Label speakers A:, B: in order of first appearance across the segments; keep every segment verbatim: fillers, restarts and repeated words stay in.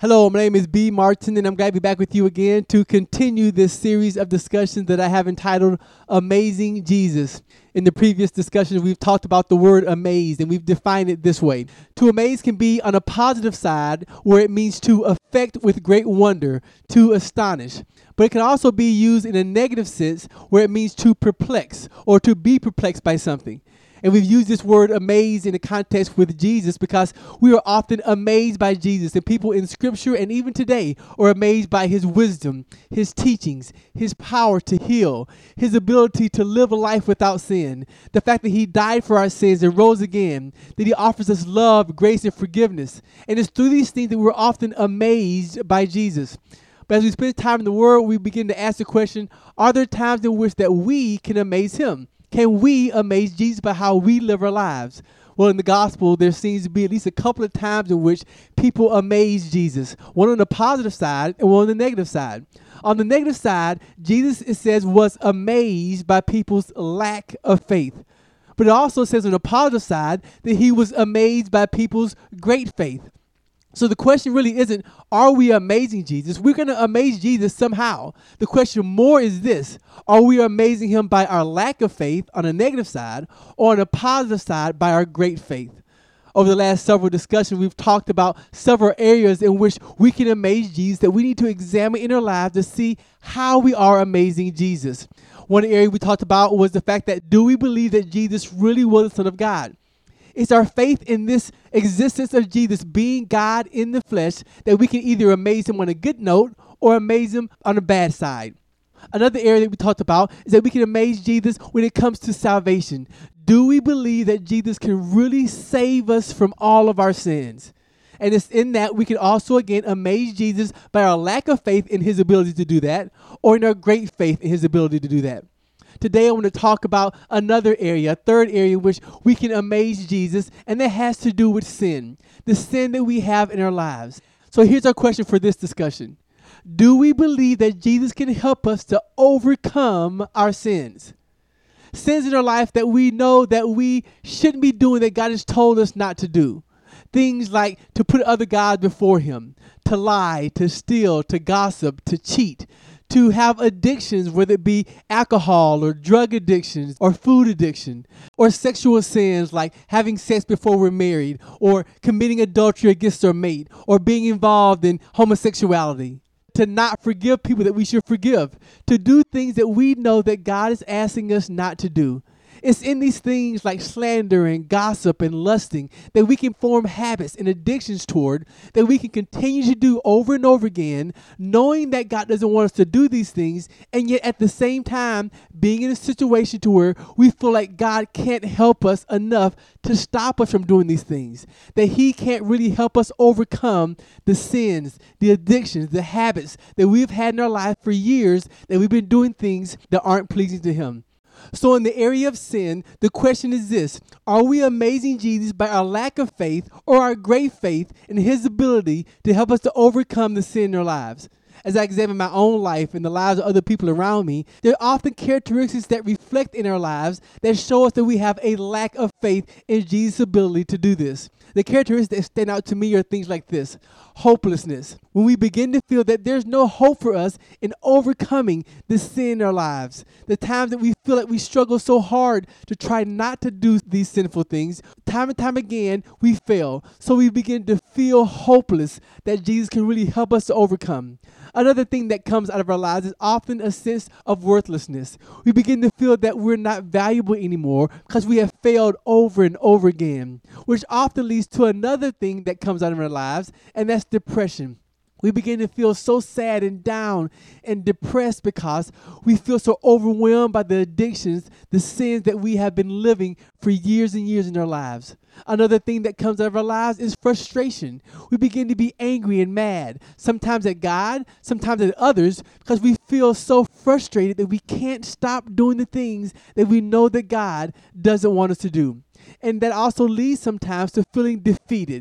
A: Hello, my name is B. Martin, and I'm glad to be back with you again to continue this series of discussions that I have entitled Amazing Jesus. In the previous discussions, we've talked about the word amaze, and we've defined it this way. To amaze can be on a positive side, where it means to affect with great wonder, to astonish. But it can also be used in a negative sense, where it means to perplex or to be perplexed by something. And we've used this word amaze in the context with Jesus because we are often amazed by Jesus. And people in Scripture and even today are amazed by his wisdom, his teachings, his power to heal, his ability to live a life without sin, the fact that he died for our sins and rose again, that he offers us love, grace, and forgiveness. And it's through these things that we're often amazed by Jesus. But as we spend time in the Word, we begin to ask the question, are there times in which that we can amaze him? Can we amaze Jesus by how we live our lives? Well, in the gospel, there seems to be at least a couple of times in which people amaze Jesus. One on the positive side and one on the negative side. On the negative side, Jesus, it says, was amazed by people's lack of faith. But it also says on the positive side that he was amazed by people's great faith. So the question really isn't, are we amazing Jesus? We're going to amaze Jesus somehow. The question more is this, are we amazing him by our lack of faith on the negative side or on the positive side by our great faith? Over the last several discussions, we've talked about several areas in which we can amaze Jesus that we need to examine in our lives to see how we are amazing Jesus. One area we talked about was the fact that do we believe that Jesus really was the Son of God? It's our faith in this existence of Jesus being God in the flesh that we can either amaze him on a good note or amaze him on a bad side. Another area that we talked about is that we can amaze Jesus when it comes to salvation. Do we believe that Jesus can really save us from all of our sins? And it's in that we can also, again, amaze Jesus by our lack of faith in his ability to do that or in our great faith in his ability to do that. Today I want to talk about another area, a third area in which we can amaze Jesus, and that has to do with sin, the sin that we have in our lives. So here's our question for this discussion. Do we believe that Jesus can help us to overcome our sins? Sins in our life that we know that we shouldn't be doing, that God has told us not to do. Things like to put other gods before him, to lie, to steal, to gossip, to cheat, to have addictions, whether it be alcohol or drug addictions or food addiction, or sexual sins like having sex before we're married, or committing adultery against our mate, or being involved in homosexuality, to not forgive people that we should forgive, to do things that we know that God is asking us not to do. It's in these things like slander and gossip and lusting that we can form habits and addictions toward, that we can continue to do over and over again, knowing that God doesn't want us to do these things, and yet at the same time being in a situation to where we feel like God can't help us enough to stop us from doing these things, that he can't really help us overcome the sins, the addictions, the habits that we've had in our life for years, that we've been doing things that aren't pleasing to him. So in the area of sin, the question is this, are we amazing Jesus by our lack of faith or our great faith in his ability to help us to overcome the sin in our lives? As I examine my own life and the lives of other people around me, there are often characteristics that reflect in our lives that show us that we have a lack of faith in Jesus' ability to do this. The characteristics that stand out to me are things like this. Hopelessness. When we begin to feel that there's no hope for us in overcoming the sin in our lives. The times that we feel like we struggle so hard to try not to do these sinful things. Time and time again, we fail. So we begin to feel hopeless that Jesus can really help us to overcome. Another thing that comes out of our lives is often a sense of worthlessness. We begin to feel that we're not valuable anymore because we have failed over and over again, which often leads to another thing that comes out of our lives, and that's depression. We begin to feel so sad and down and depressed because we feel so overwhelmed by the addictions, the sins that we have been living for years and years in our lives. Another thing that comes out of our lives is frustration. We begin to be angry and mad, sometimes at God, sometimes at others, because we feel so frustrated that we can't stop doing the things that we know that God doesn't want us to do. And that also leads sometimes to feeling defeated.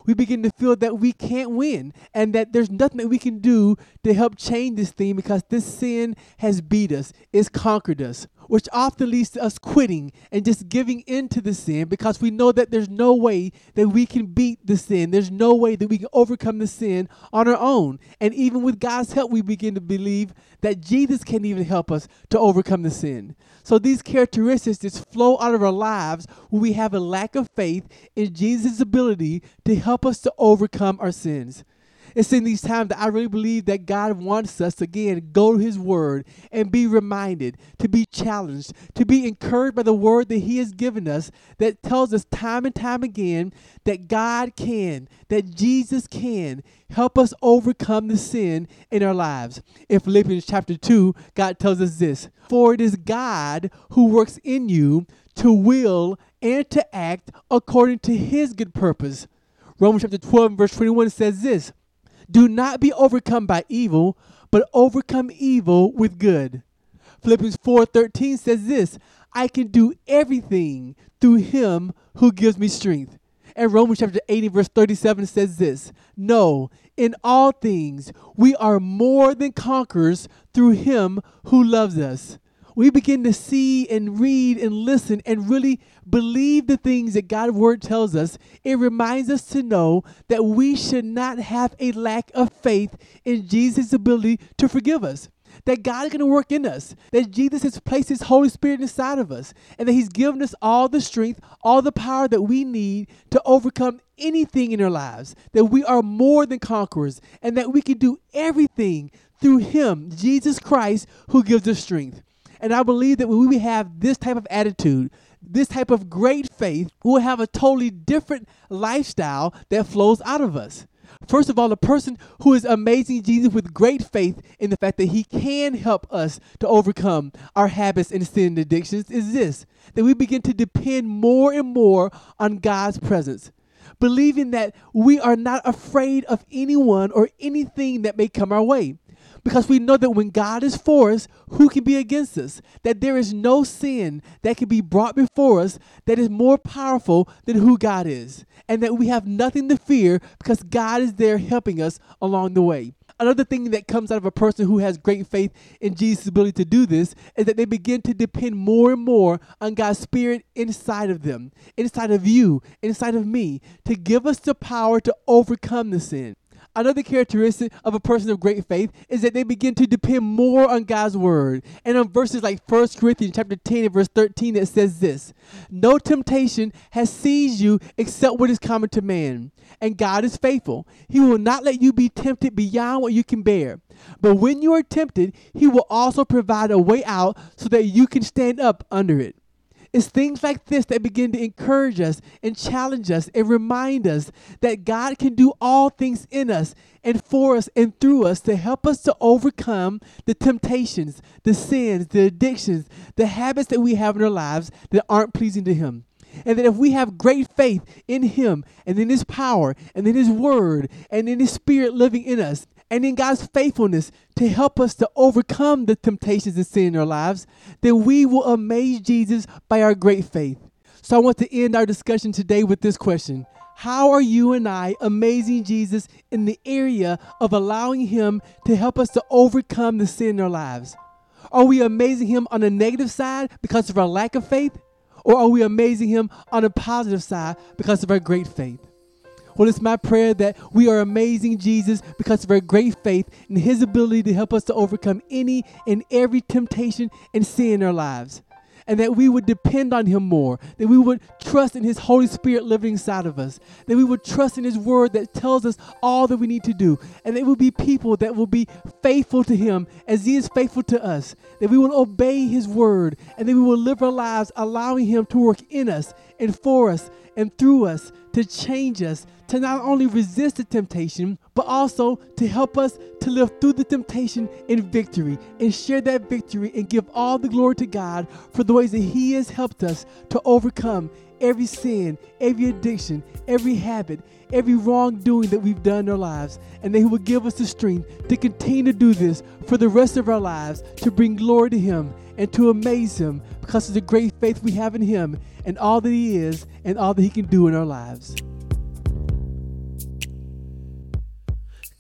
A: we begin to feel that we can't win and that there's nothing that we can do to help change this thing because this sin has beat us, it's conquered us, which often leads to us quitting and just giving in to the sin because we know that there's no way that we can beat the sin. There's no way that we can overcome the sin on our own. And even with God's help, we begin to believe that Jesus can't even help us to overcome the sin. So these characteristics just flow out of our lives when we have a lack of faith in Jesus' ability to help us to overcome our sins. It's in these times that I really believe that God wants us to, again, go to his word and be reminded, to be challenged, to be encouraged by the word that he has given us that tells us time and time again that God can, that Jesus can help us overcome the sin in our lives. In Philippians chapter two, God tells us this, "For it is God who works in you to will and to act according to his good purpose." Romans chapter twelve, verse twenty-one says this, "Do not be overcome by evil, but overcome evil with good." Philippians four thirteen says this, "I can do everything through him who gives me strength." And Romans chapter eighteen verse thirty-seven says this, "No, in all things we are more than conquerors through him who loves us." We begin to see and read and listen and really believe the things that God's word tells us. It reminds us to know that we should not have a lack of faith in Jesus' ability to forgive us. That God is going to work in us, that Jesus has placed his Holy Spirit inside of us, and that he's given us all the strength, all the power that we need to overcome anything in our lives, that we are more than conquerors, and that we can do everything through him, Jesus Christ, who gives us strength. And I believe that when we have this type of attitude, this type of great faith, we'll have a totally different lifestyle that flows out of us. First of all, a person who is amazing Jesus with great faith in the fact that he can help us to overcome our habits and sin addictions is this, that we begin to depend more and more on God's presence, believing that we are not afraid of anyone or anything that may come our way. Because we know that when God is for us, who can be against us? That there is no sin that can be brought before us that is more powerful than who God is. And that we have nothing to fear because God is there helping us along the way. Another thing that comes out of a person who has great faith in Jesus' ability to do this is that they begin to depend more and more on God's Spirit inside of them, inside of you, inside of me, to give us the power to overcome the sin. Another characteristic of a person of great faith is that they begin to depend more on God's word. And on verses like First Corinthians chapter ten and verse thirteen, it says this, "No temptation has seized you except what is common to man. And God is faithful. He will not let you be tempted beyond what you can bear. But when you are tempted, he will also provide a way out so that you can stand up under it." It's things like this that begin to encourage us and challenge us and remind us that God can do all things in us and for us and through us to help us to overcome the temptations, the sins, the addictions, the habits that we have in our lives that aren't pleasing to him. And that if we have great faith in him and in his power and in his word and in his spirit living in us, and in God's faithfulness to help us to overcome the temptations and sin in our lives, then we will amaze Jesus by our great faith. So I want to end our discussion today with this question. How are you and I amazing Jesus in the area of allowing him to help us to overcome the sin in our lives? Are we amazing him on the negative side because of our lack of faith? Or are we amazing him on the positive side because of our great faith? Well, it's my prayer that we are amazing Jesus because of our great faith and his ability to help us to overcome any and every temptation and sin in our lives. And that we would depend on him more, that we would trust in his Holy Spirit living inside of us, that we would trust in his word that tells us all that we need to do, and that we will be people that will be faithful to him as he is faithful to us, that we will obey his word, and that we will live our lives allowing him to work in us and for us and through us to change us, to not only resist the temptation, but also to help us to live through the temptation in victory and share that victory and give all the glory to God for the ways that he has helped us to overcome every sin, every addiction, every habit, every wrongdoing that we've done in our lives, and that he will give us the strength to continue to do this for the rest of our lives, to bring glory to him and to amaze him because of the great faith we have in him and all that he is and all that he can do in our lives.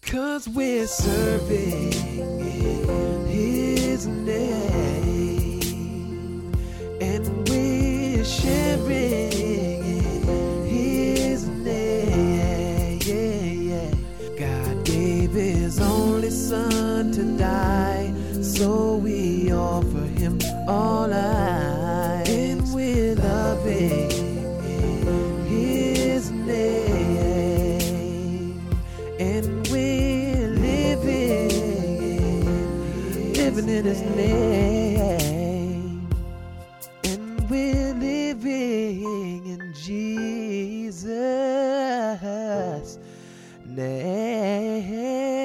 B: 'cause we're serving in his name, and we're sharing in his name. Yeah, yeah. God gave his only son to die, so we offer him all lives, and we're loving his name, and we're living, living in his name, and we're living in Jesus' name.